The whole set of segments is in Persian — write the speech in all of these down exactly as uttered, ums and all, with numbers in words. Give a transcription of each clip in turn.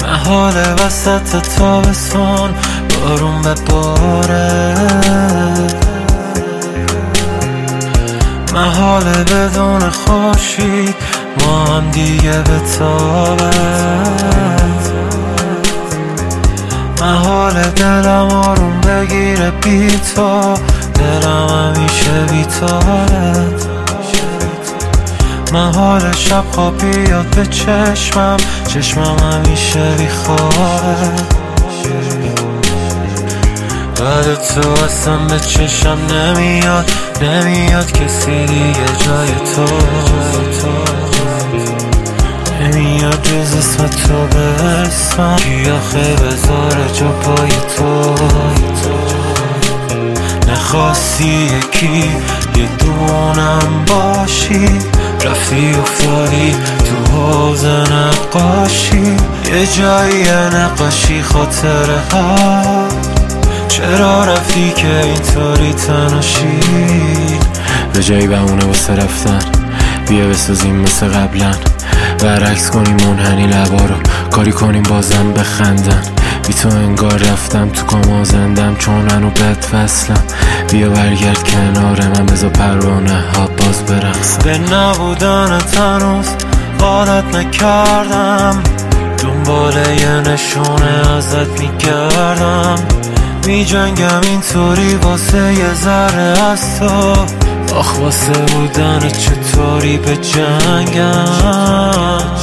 محاله وسط تابستون بارون بباره، محاله بدون خورشید ما هم دیگه بتابه، محاله دلم آروم بگیره بی تو، دلم همیشه بی توه، محاله شب خواب بیاد به چشمم، چشمم همیشه بی خوابه، بعد تو اصلا به چشم نمیاد، نمیاد کسی دیگه جای تو، نمیاد جز اسم تو به اسمم، کی آخه بذاره جا پای تو، نخواستی یکی یه دونم باشی، رفتی افتادی تو حوض نقاشی، یه جایی نقاشی خاطره ها، چرا رفتی که اینطوری تناشی، به جایی بمونه واسه رفتن، بیا بسازیم مثل قبلا، برعکس کنیم منحنی لبا رو، کاری کنیم بازم بخندن، بی تو انگار رفتم تو کاما زندم، چون منو بد وصلم، بیا برگرد کنار من، بذار پروانه ها باز برقصم، به نبودن تنوز عادت نکردم، دنبال یه نشونه ازت میگردم، می جنگم اینطوری واسه یه ذره از تو، آخ واسه بودن چطوری به جنگم،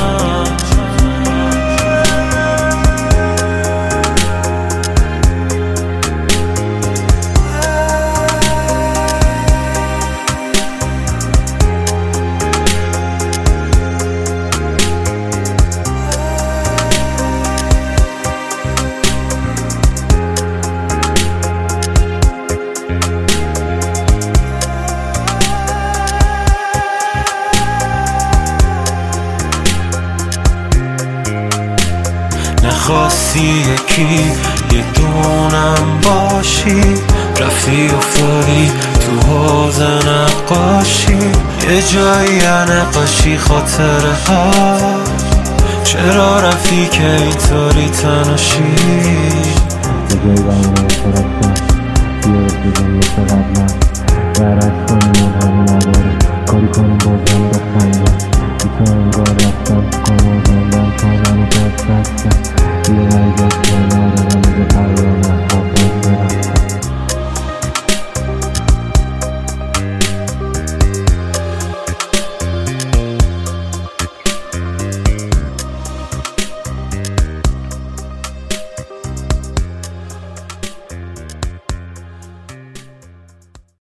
نخواستی یکی یه دونم باشی، رفتی افتادی تو حوض نقاشی، یه جایی نقاشی خاطره ها، چرا رفتی که اینطوری تناشی، به جایی بمونه واسه رفتن، بیا بسازیم مثل قبلا، برعکس کنیم منحنی لبا رو، کاری کنیم بازم بخندن، بی تو انگار